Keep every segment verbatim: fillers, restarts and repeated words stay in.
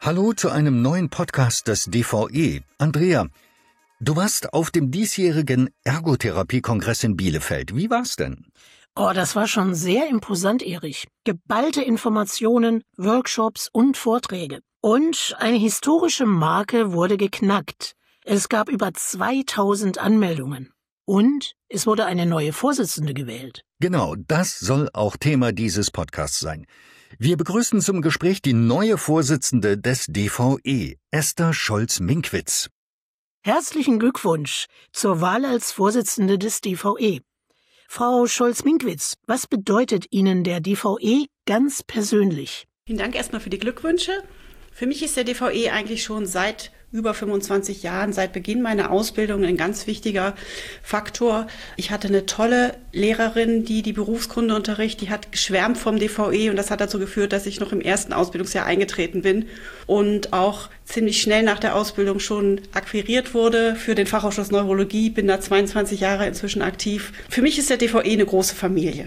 Hallo zu einem neuen Podcast des D V E. Andrea, du warst auf dem diesjährigen Ergotherapie-Kongress in Bielefeld. Wie war's denn? Oh, das war schon sehr imposant, Erich. Geballte Informationen, Workshops und Vorträge. Und eine historische Marke wurde geknackt. Es gab über zweitausend Anmeldungen. Und es wurde eine neue Vorsitzende gewählt. Genau, das soll auch Thema dieses Podcasts sein. Wir begrüßen zum Gespräch die neue Vorsitzende des D V E, Esther Scholz-Minkwitz. Herzlichen Glückwunsch zur Wahl als Vorsitzende des D V E. Frau Scholz-Minkwitz, was bedeutet Ihnen der D V E ganz persönlich? Vielen Dank erstmal für die Glückwünsche. Für mich ist der D V E eigentlich schon seit über fünfundzwanzig Jahren, seit Beginn meiner Ausbildung, ein ganz wichtiger Faktor. Ich hatte eine tolle Lehrerin, die die Berufskunde unterrichtet, die hat geschwärmt vom D V E und das hat dazu geführt, dass ich noch im ersten Ausbildungsjahr eingetreten bin und auch ziemlich schnell nach der Ausbildung schon akquiriert wurde für den Fachausschuss Neurologie, bin da zweiundzwanzig Jahre inzwischen aktiv. Für mich ist der D V E eine große Familie.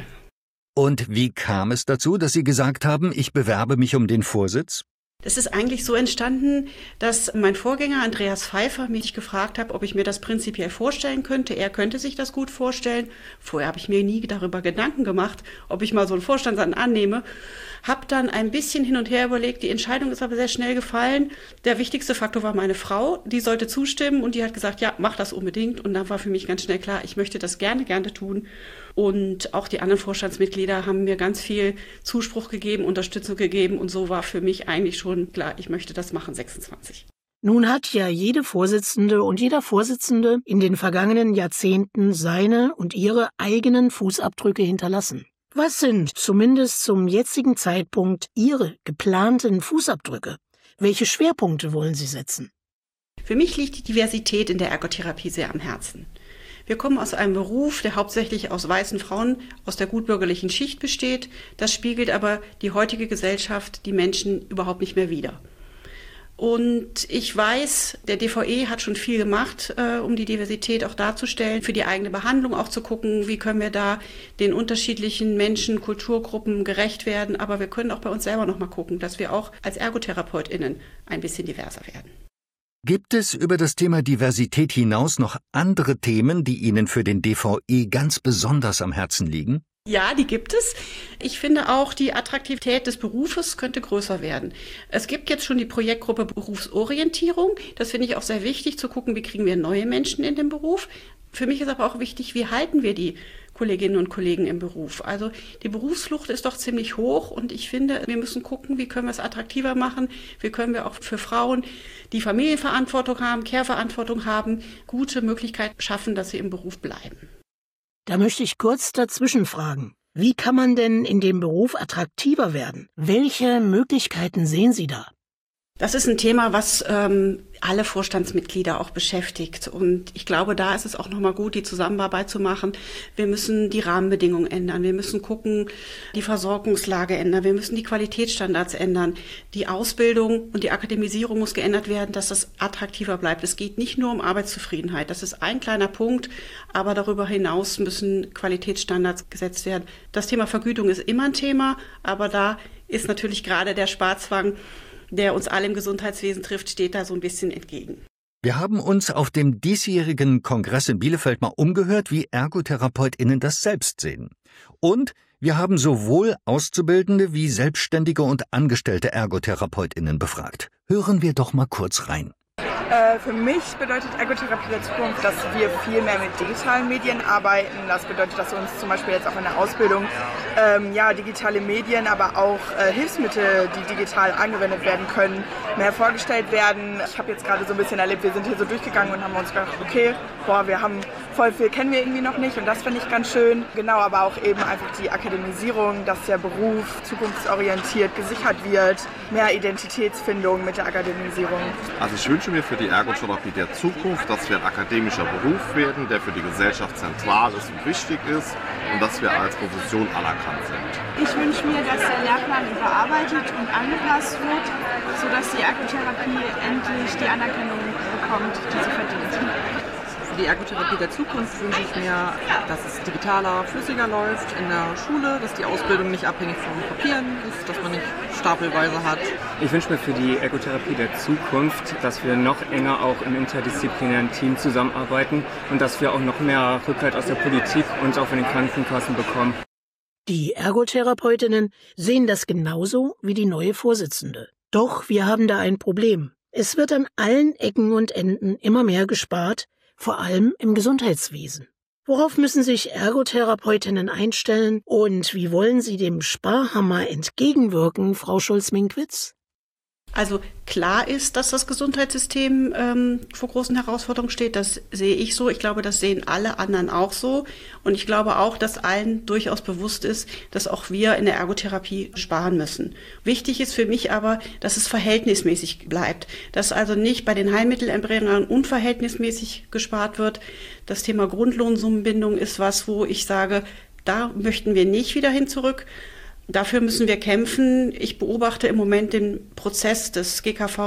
Und wie kam es dazu, dass Sie gesagt haben, ich bewerbe mich um den Vorsitz? Das ist eigentlich so entstanden, dass mein Vorgänger Andreas Pfeiffer mich gefragt hat, ob ich mir das prinzipiell vorstellen könnte. Er könnte sich das gut vorstellen. Vorher habe ich mir nie darüber Gedanken gemacht, ob ich mal so einen Vorstandsamt annehme. Habe dann ein bisschen hin und her überlegt. Die Entscheidung ist aber sehr schnell gefallen. Der wichtigste Faktor war meine Frau. Die sollte zustimmen und die hat gesagt, ja, mach das unbedingt. Und dann war für mich ganz schnell klar, ich möchte das gerne, gerne tun. Und auch die anderen Vorstandsmitglieder haben mir ganz viel Zuspruch gegeben, Unterstützung gegeben. Und so war für mich eigentlich schon klar, ich möchte das machen, sechsundzwanzig. Nun hat ja jede Vorsitzende und jeder Vorsitzende in den vergangenen Jahrzehnten seine und ihre eigenen Fußabdrücke hinterlassen. Was sind zumindest zum jetzigen Zeitpunkt Ihre geplanten Fußabdrücke? Welche Schwerpunkte wollen Sie setzen? Für mich liegt die Diversität in der Ergotherapie sehr am Herzen. Wir kommen aus einem Beruf, der hauptsächlich aus weißen Frauen aus der gutbürgerlichen Schicht besteht. Das spiegelt aber die heutige Gesellschaft, die Menschen überhaupt nicht mehr wider. Und ich weiß, der D V E hat schon viel gemacht, äh, um die Diversität auch darzustellen, für die eigene Behandlung auch zu gucken, wie können wir da den unterschiedlichen Menschen, Kulturgruppen gerecht werden. Aber wir können auch bei uns selber noch mal gucken, dass wir auch als ErgotherapeutInnen ein bisschen diverser werden. Gibt es über das Thema Diversität hinaus noch andere Themen, die Ihnen für den D V E ganz besonders am Herzen liegen? Ja, die gibt es. Ich finde auch, die Attraktivität des Berufes könnte größer werden. Es gibt jetzt schon die Projektgruppe Berufsorientierung. Das finde ich auch sehr wichtig, zu gucken, wie kriegen wir neue Menschen in den Beruf. Für mich ist aber auch wichtig, wie halten wir die Kolleginnen und Kollegen im Beruf. Also die Berufsflucht ist doch ziemlich hoch und ich finde, wir müssen gucken, wie können wir es attraktiver machen, wie können wir auch für Frauen, die Familienverantwortung haben, Care-Verantwortung haben, gute Möglichkeiten schaffen, dass sie im Beruf bleiben. Da möchte ich kurz dazwischen fragen. Wie kann man denn in dem Beruf attraktiver werden? Welche Möglichkeiten sehen Sie da? Das ist ein Thema, was ähm, alle Vorstandsmitglieder auch beschäftigt. Und ich glaube, da ist es auch nochmal gut, die Zusammenarbeit zu machen. Wir müssen die Rahmenbedingungen ändern. Wir müssen gucken, die Versorgungslage ändern. Wir müssen die Qualitätsstandards ändern. Die Ausbildung und die Akademisierung muss geändert werden, dass das attraktiver bleibt. Es geht nicht nur um Arbeitszufriedenheit. Das ist ein kleiner Punkt. Aber darüber hinaus müssen Qualitätsstandards gesetzt werden. Das Thema Vergütung ist immer ein Thema. Aber da ist natürlich gerade der Sparzwang, der uns alle im Gesundheitswesen trifft, steht da so ein bisschen entgegen. Wir haben uns auf dem diesjährigen Kongress in Bielefeld mal umgehört, wie ErgotherapeutInnen das selbst sehen. Und wir haben sowohl Auszubildende wie selbstständige und angestellte ErgotherapeutInnen befragt. Hören wir doch mal kurz rein. Äh, für mich bedeutet Ergotherapie der Zukunft, dass wir viel mehr mit digitalen Medien arbeiten. Das bedeutet, dass uns zum Beispiel jetzt auch in der Ausbildung ähm, ja, digitale Medien, aber auch äh, Hilfsmittel, die digital angewendet werden können, mehr vorgestellt werden. Ich habe jetzt gerade so ein bisschen erlebt, wir sind hier so durchgegangen und haben uns gedacht, okay, boah, wir haben voll viel, kennen wir irgendwie noch nicht und das finde ich ganz schön. Genau, aber auch eben einfach die Akademisierung, dass der Beruf zukunftsorientiert gesichert wird, mehr Identitätsfindung mit der Akademisierung. Also ich wünsche mir für die Ergotherapie der Zukunft, dass wir ein akademischer Beruf werden, der für die Gesellschaft zentral ist und wichtig ist und dass wir als Profession anerkannt sind. Ich wünsche mir, dass der Lehrplan überarbeitet und angepasst wird, sodass die Ergotherapie endlich die Anerkennung bekommt, die sie verdient. Für die Ergotherapie der Zukunft wünsche ich mir, dass es digitaler, flüssiger läuft in der Schule, dass die Ausbildung nicht abhängig von Papieren ist, dass man nicht stapelweise hat. Ich wünsche mir für die Ergotherapie der Zukunft, dass wir noch enger auch im interdisziplinären Team zusammenarbeiten und dass wir auch noch mehr Rückhalt aus der Politik und auch von den Krankenkassen bekommen. Die Ergotherapeutinnen sehen das genauso wie die neue Vorsitzende. Doch wir haben da ein Problem. Es wird an allen Ecken und Enden immer mehr gespart, vor allem im Gesundheitswesen. Worauf müssen sich Ergotherapeutinnen einstellen und wie wollen Sie dem Sparhammer entgegenwirken, Frau Scholz-Minkwitz? Also klar ist, dass das Gesundheitssystem ähm, vor großen Herausforderungen steht. Das sehe ich so. Ich glaube, das sehen alle anderen auch so. Und ich glaube auch, dass allen durchaus bewusst ist, dass auch wir in der Ergotherapie sparen müssen. Wichtig ist für mich aber, dass es verhältnismäßig bleibt. Dass also nicht bei den Heilmittelempfängern unverhältnismäßig gespart wird. Das Thema Grundlohnsummenbindung ist was, wo ich sage, da möchten wir nicht wieder hin zurück. Dafür müssen wir kämpfen. Ich beobachte im Moment den Prozess des G K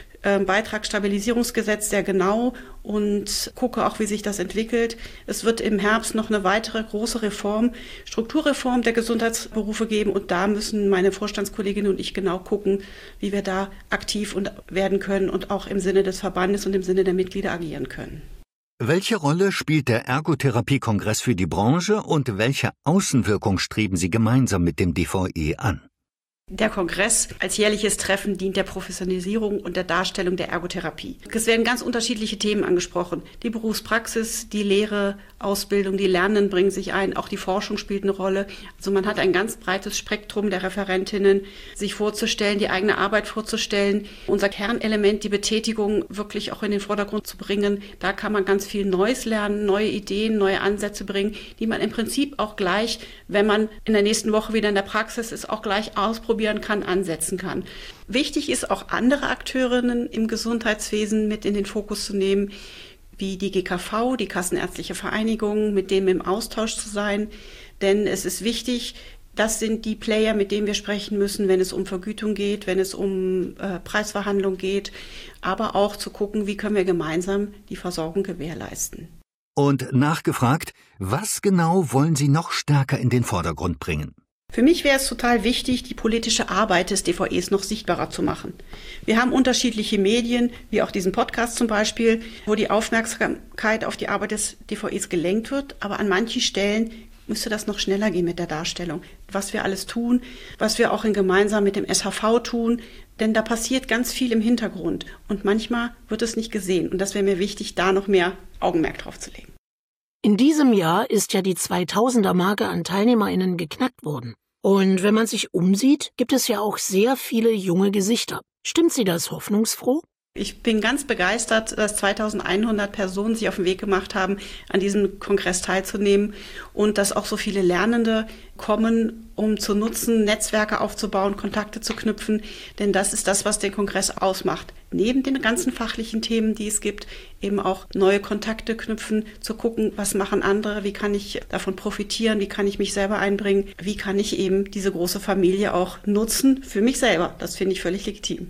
V-Beitragsstabilisierungsgesetzes sehr genau und gucke auch, wie sich das entwickelt. Es wird im Herbst noch eine weitere große Reform, Strukturreform der Gesundheitsberufe geben und da müssen meine Vorstandskolleginnen und ich genau gucken, wie wir da aktiv werden können und auch im Sinne des Verbandes und im Sinne der Mitglieder agieren können. Welche Rolle spielt der Ergotherapie-Kongress für die Branche und welche Außenwirkung streben Sie gemeinsam mit dem D V E an? Der Kongress als jährliches Treffen dient der Professionalisierung und der Darstellung der Ergotherapie. Es werden ganz unterschiedliche Themen angesprochen. Die Berufspraxis, die Lehre, Ausbildung, die Lernenden bringen sich ein, auch die Forschung spielt eine Rolle. Also man hat ein ganz breites Spektrum der Referentinnen, sich vorzustellen, die eigene Arbeit vorzustellen. Unser Kernelement, die Betätigung wirklich auch in den Vordergrund zu bringen. Da kann man ganz viel Neues lernen, neue Ideen, neue Ansätze bringen, die man im Prinzip auch gleich, wenn man in der nächsten Woche wieder in der Praxis ist, auch gleich ausprobieren kann, ansetzen kann. Wichtig ist auch andere Akteurinnen im Gesundheitswesen mit in den Fokus zu nehmen, wie die G K V, die Kassenärztliche Vereinigung, mit denen im Austausch zu sein. Denn es ist wichtig, das sind die Player, mit denen wir sprechen müssen, wenn es um Vergütung geht, wenn es um äh, Preisverhandlung geht, aber auch zu gucken, wie können wir gemeinsam die Versorgung gewährleisten. Und nachgefragt, was genau wollen Sie noch stärker in den Vordergrund bringen? Für mich wäre es total wichtig, die politische Arbeit des D V Es noch sichtbarer zu machen. Wir haben unterschiedliche Medien, wie auch diesen Podcast zum Beispiel, wo die Aufmerksamkeit auf die Arbeit des D V Es gelenkt wird. Aber an manchen Stellen müsste das noch schneller gehen mit der Darstellung. Was wir alles tun, was wir auch in gemeinsam mit dem S H V tun. Denn da passiert ganz viel im Hintergrund. Und manchmal wird es nicht gesehen. Und das wäre mir wichtig, da noch mehr Augenmerk drauf zu legen. In diesem Jahr ist ja die zweitausender-Marke an TeilnehmerInnen geknackt worden. Und wenn man sich umsieht, gibt es ja auch sehr viele junge Gesichter. Stimmt Sie das hoffnungsfroh? Ich bin ganz begeistert, dass zweitausendeinhundert Personen sich auf den Weg gemacht haben, an diesem Kongress teilzunehmen und dass auch so viele Lernende kommen, um zu nutzen, Netzwerke aufzubauen, Kontakte zu knüpfen. Denn das ist das, was den Kongress ausmacht. Neben den ganzen fachlichen Themen, die es gibt, eben auch neue Kontakte knüpfen, zu gucken, was machen andere, wie kann ich davon profitieren, wie kann ich mich selber einbringen, wie kann ich eben diese große Familie auch nutzen für mich selber. Das finde ich völlig legitim.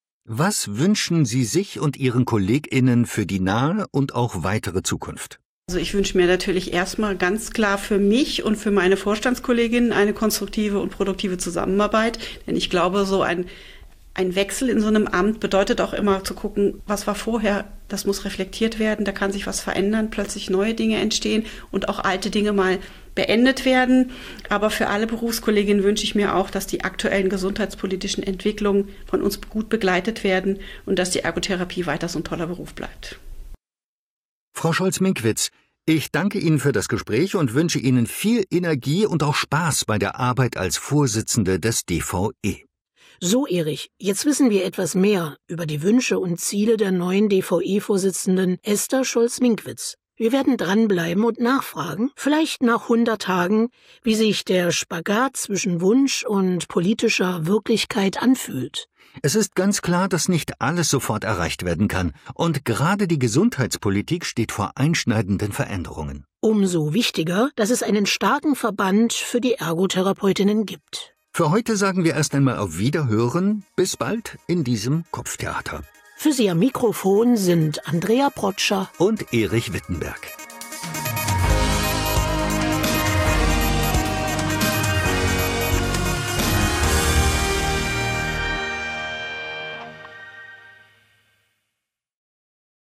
Was wünschen Sie sich und Ihren KollegInnen für die nahe und auch weitere Zukunft? Also ich wünsche mir natürlich erstmal ganz klar für mich und für meine Vorstandskolleginnen eine konstruktive und produktive Zusammenarbeit. Denn ich glaube, so ein, ein Wechsel in so einem Amt bedeutet auch immer zu gucken, was war vorher, das muss reflektiert werden, da kann sich was verändern, plötzlich neue Dinge entstehen und auch alte Dinge mal beendet werden. Aber für alle Berufskolleginnen wünsche ich mir auch, dass die aktuellen gesundheitspolitischen Entwicklungen von uns gut begleitet werden und dass die Ergotherapie weiter so ein toller Beruf bleibt. Frau Scholz-Minkwitz, ich danke Ihnen für das Gespräch und wünsche Ihnen viel Energie und auch Spaß bei der Arbeit als Vorsitzende des D V E. So, Erich, jetzt wissen wir etwas mehr über die Wünsche und Ziele der neuen D V E-Vorsitzenden Esther Scholz-Minkwitz. Wir werden dranbleiben und nachfragen, vielleicht nach hundert Tagen, wie sich der Spagat zwischen Wunsch und politischer Wirklichkeit anfühlt. Es ist ganz klar, dass nicht alles sofort erreicht werden kann. Und gerade die Gesundheitspolitik steht vor einschneidenden Veränderungen. Umso wichtiger, dass es einen starken Verband für die Ergotherapeutinnen gibt. Für heute sagen wir erst einmal auf Wiederhören. Bis bald in diesem Kopftheater. Für Sie am Mikrofon sind Andrea Protscher und Erich Wittenberg.